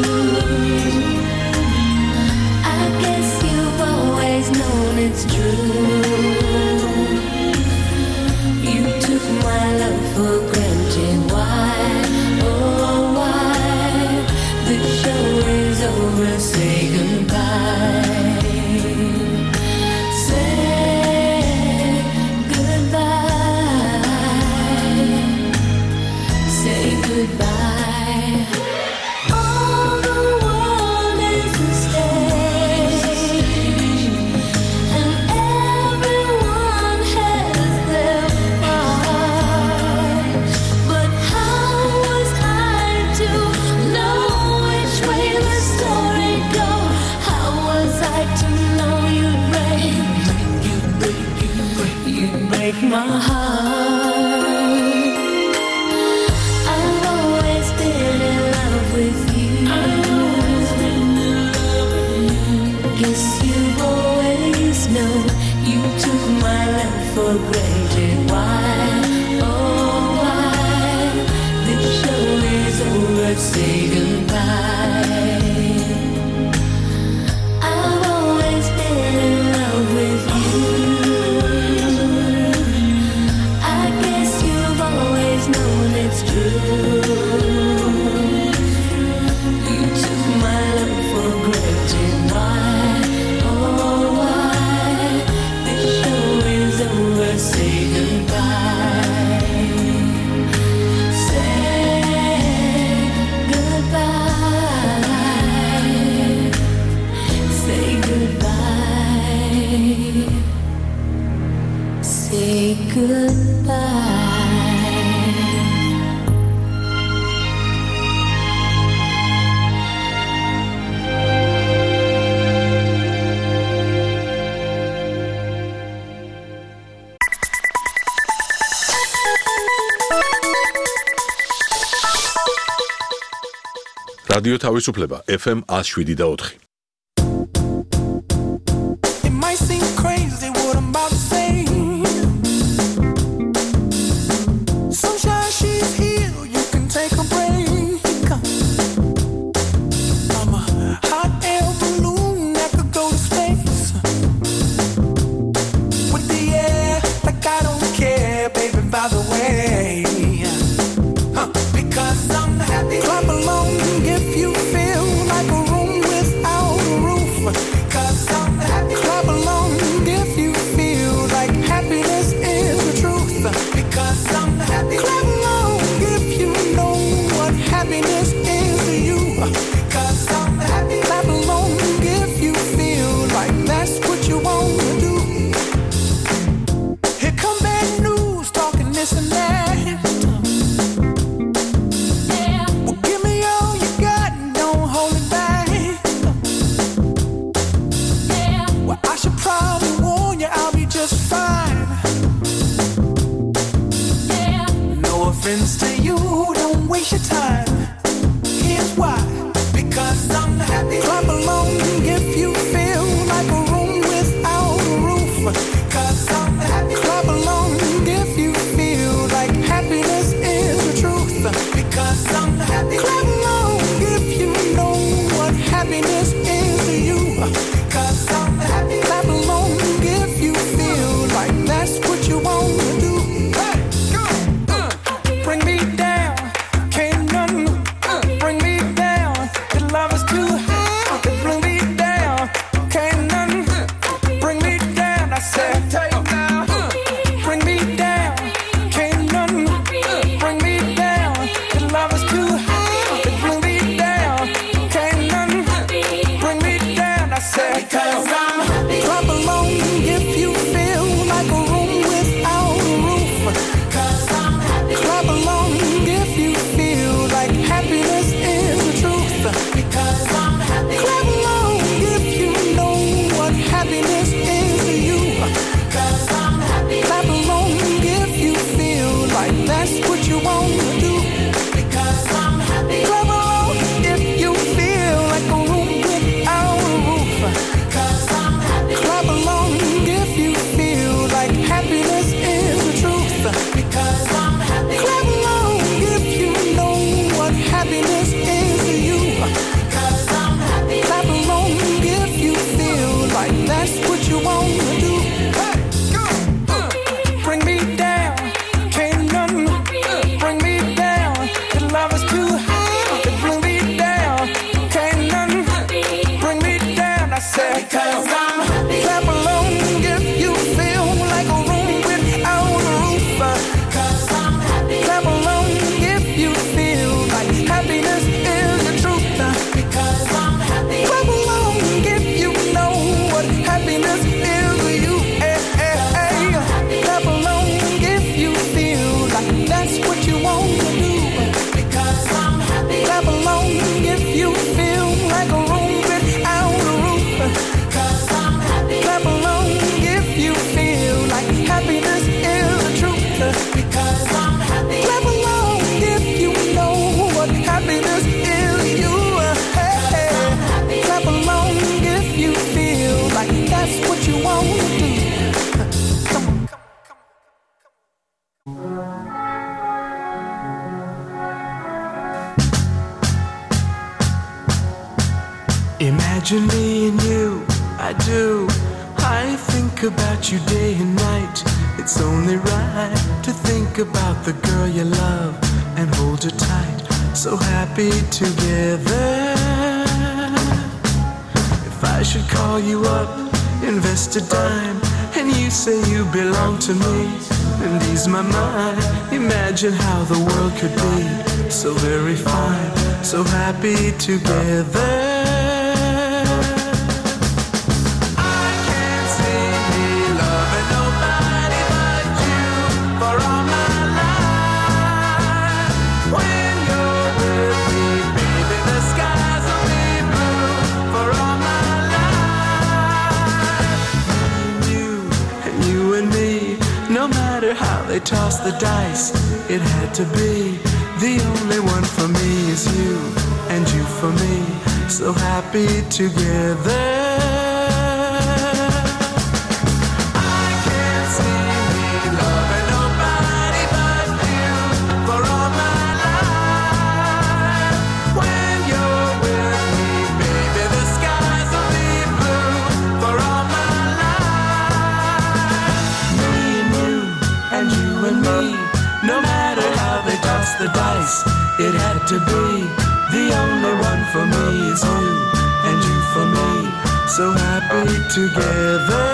I guess you've always known it's true. You took my love for granted. Why? Oh, why? The show is over. Say goodbye. Say goodbye. Say goodbye. my heart. I've always been in love with you. Guess you've always known you took my love for granted. Why, oh why? The show is over, say goodbye. I've always been in love with you. I guess you've always known it's true. You took my love for granted. Why, oh why? The show is over, say goodbye. Say goodbye. Say goodbye. Say goodbye. რადიო თავისუფლება F M one oh seven და four. It might seem crazy what I'm about to say. Sunshine, she's here, you can take a break. I'm a hot air balloon that could go to space. With the air, like I don't care, baby, by the way. Huh, because I'm happy. Clap along if you feel like a room without a roof. Because I'm happy. Clap along if you feel like happiness is the truth. Because I'm happy. Clap along if you know what happiness is to you. Because I'm happy. Clap along if you feel like that's what you want to do. Here come bad news, talking this and that. Well, give me all you got and don't hold it back. Well, I should probably warn you, I'll be just fine. No offense to you, don't waste your time. Here's why. Because I'm happy. Clap along if you feel like a room without a roof. Because I'm happy. Clap along if you feel like happiness is the truth. Because I'm happy. Clap along if you know what happiness is to you. Because I'm happy. Clap along if you feel like that's what you want to do. Hey, go, uh, bring me down, can't none uh, bring me down. The love is too high. Bring Imagine me and you, I do. I think about you day and night. It's only right to think about the girl you love and hold her tight. So happy together. If I should call you up, invest a dime, and you say you belong to me, and ease my mind. Imagine how the world could be so very fine, so happy together. They tossed the dice, it had to be. The only one for me is you, and you for me, so happy together. I can't see me loving nobody but you for all my life. When you're with me, baby, the skies will be blue for all my life. Me and you, and you and me, no matter how they toss the dice, it had to be. The only one for me is you, and you for me, so happy together.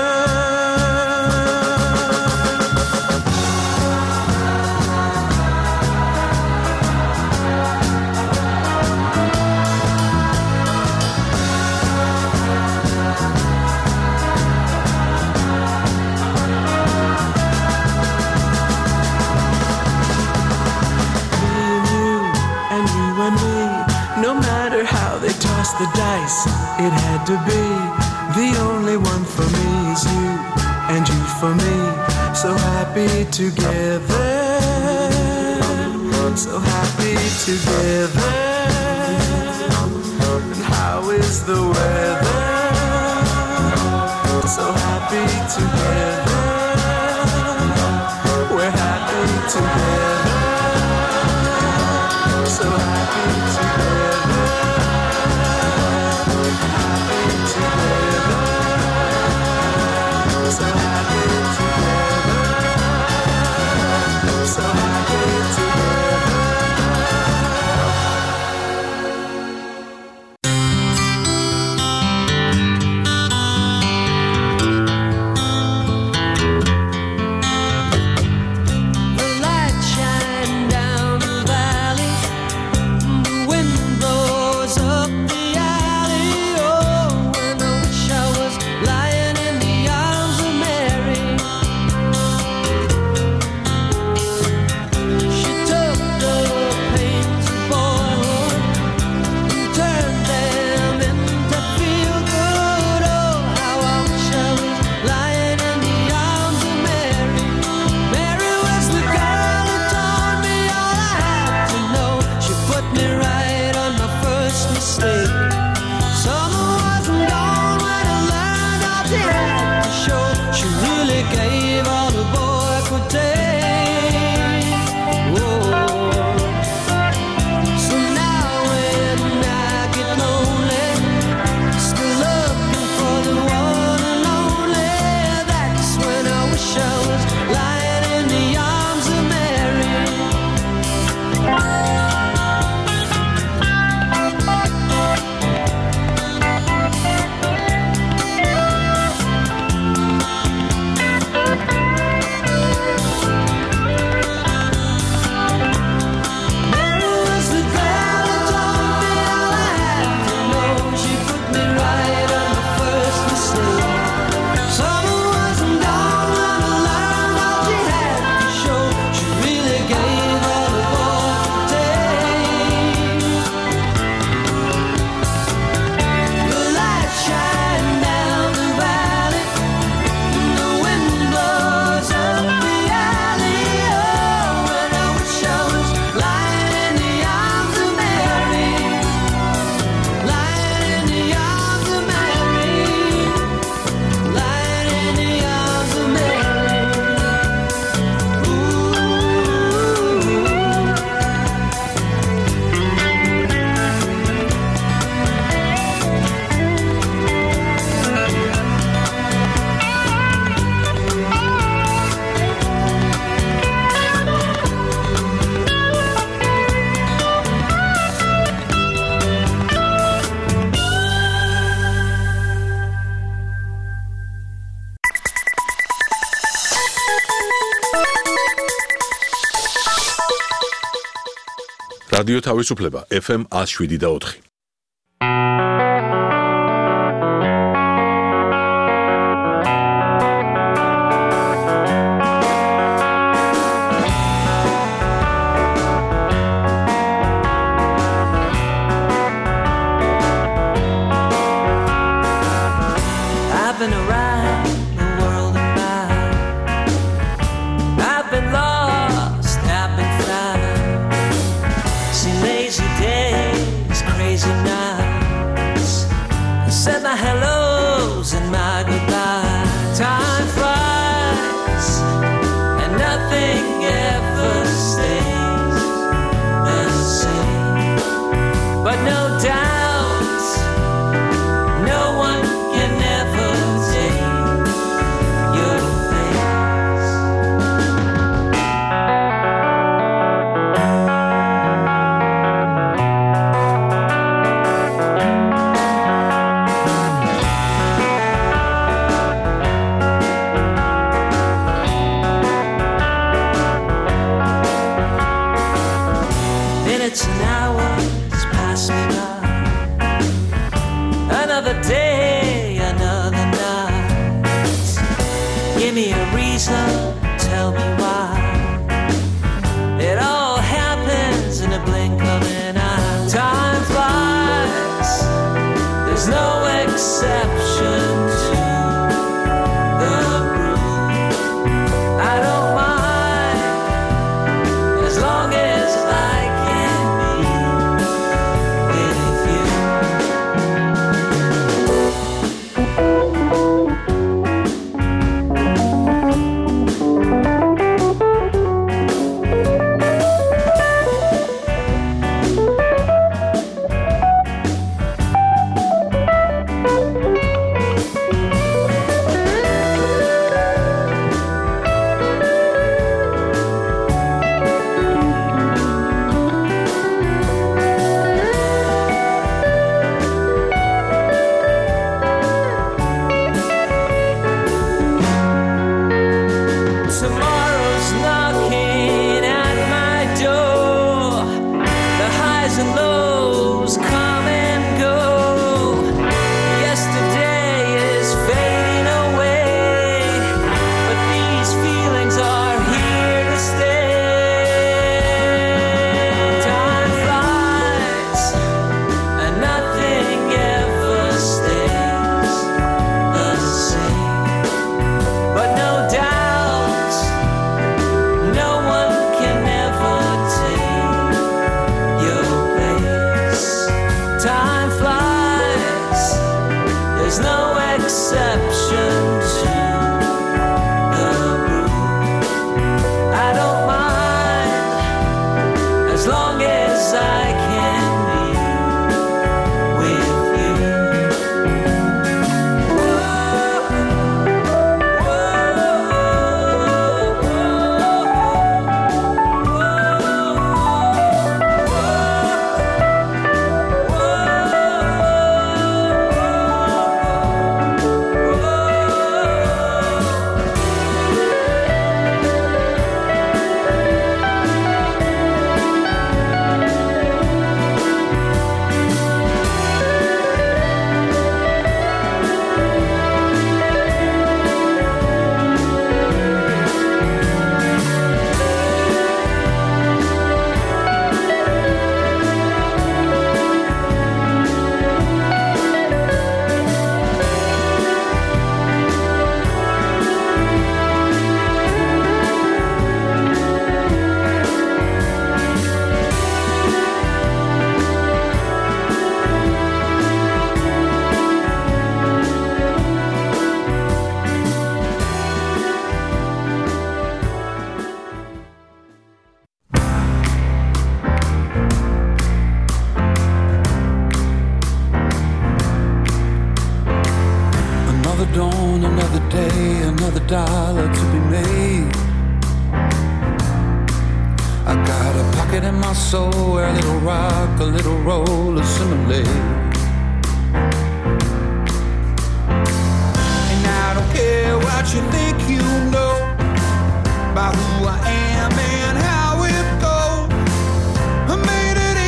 The dice, it had to be. The only one for me is you, and you for me, so happy together, so happy together. And how is the weather? So happy together, we're happy together, so happy together. So happy together, so happy together. რადიო თავისუფლება F M one oh seven და four. I've been around the world and back. I've been lost, I've been found. Seen lazy days, crazy nights. I said my hellos and my goodbyes. Time flies, and nothing ever stays the same. But no doubt, no one can ever take your place. Minutes and hours pass me by. Another day, another night. Give me a reason, tell me why. It all happens in a blink of an eye. Time flies, there's no exception to the rule. I don't mind as long as I can be with you. Tomorrow's knocking at my door. The highs and lows come and go. Yesterday is fading away, but these feelings are here to stay. Time flies, and nothing ever stays the same. But no doubt, no one can ever take your place. Time flies, there's no exception to the rule. I don't mind as long as I can be with you. Another dawn, another day, another dollar to be made. I got a pocket in my soul where a little rock, a little roll assimilate. And I don't care what you think you know about who I am and how it goes. I made it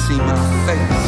see my face.